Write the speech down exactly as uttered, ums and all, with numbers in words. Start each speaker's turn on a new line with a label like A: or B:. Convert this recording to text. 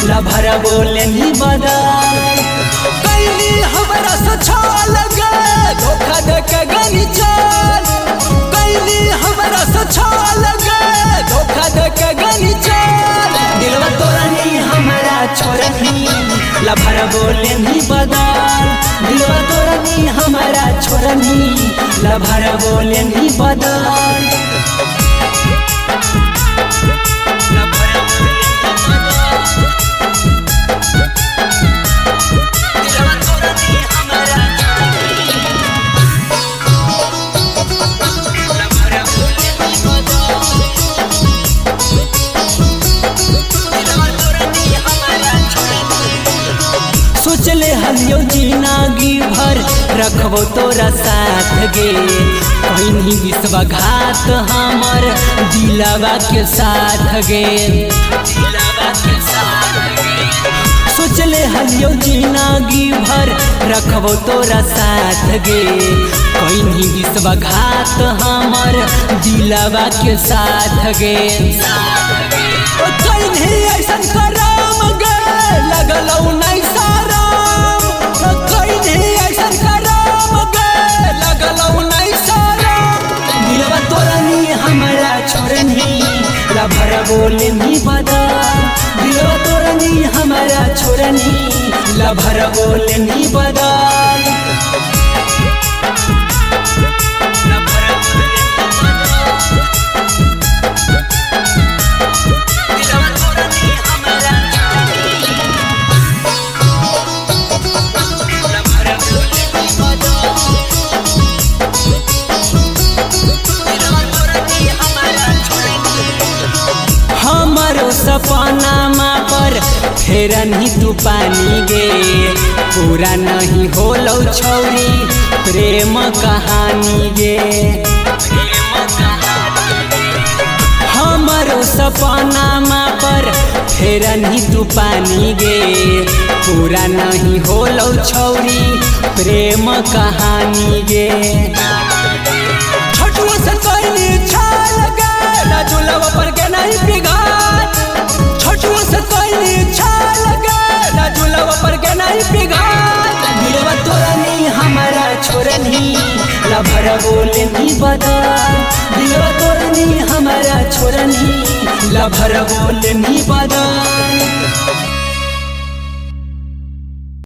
A: Lover बोले नी बदल कैली हमरा सछा लगे धोखा दे के गनी चल कैली हमरा सछा लगे धोखा दे के गनी चल दिलवा तोरा नी हमरा छोड़नी लभर बोले नी बदल दिलवा तोरा नी हमरा छोड़नी लभर बोले नी बदल सोचले हलियो जिंदगी भर रखबो तोरा साथ गे कहीं विश्वघात हमर दिलवा के साथ गे दिलवा के साथ गे सोचले हलियो जिंदगी भर रखबो तोरा साथ गे कहीं विश्वघात हमर दिलवा के साथ गे कहीं ऐसन करम गे लगलौ नहीं साराम कहीं ऐसन करम गे लगलौ नहीं साराम दिलवा तोरा नी हमरा छोड़नी लभर बोले नी बदल दिलवा तोरा नी हमरा छोड़नी लभर बोले नी बदल सपना पर फेर नहीं तू पानी गे पूरा नहीं होलो छौरी प्रेम कहानी गे हमारो सपना पर फेर नहीं तू पानी गे पूरा नहीं होलो छौरी प्रेम कहानी गे छोटू से कोई छाल गे ना झूलवा पर के नहीं पिघाल छोटू से कोई छाल गे ना झूलवा पर के नहीं पिघाल दिलवा तोरा नी हमरा छोड़नी लभर बोले नी बदल दिलवा तोरा नी हमरा छोड़नी लभर बोले नी बदल।